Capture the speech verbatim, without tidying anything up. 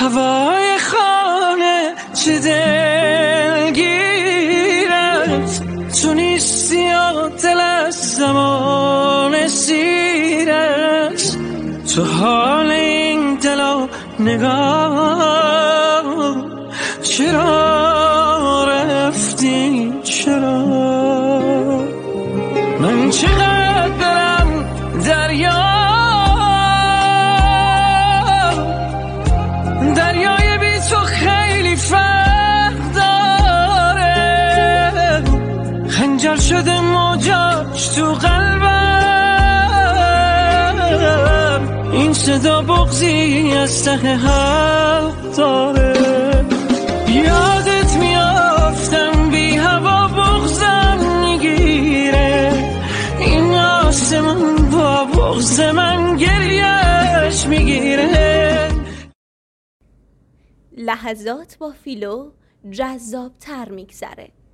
هوای خانه چه دلگیرت، تو نیستی یا دل از زمان سیرت، تو حال این دل و نگاه چرا رفتی چرا؟ من چقدر برم دریا، دریای بی تو خیلی فرق داره، خنجر شده موجاش تو قلبم، این صدا بغضی از ته حق داره. یادت میافتم بی هوا بغضم میگیره، این آسمون با بغض من گریهش میگیره. لحظات با فیلو جذاب تر میگذره.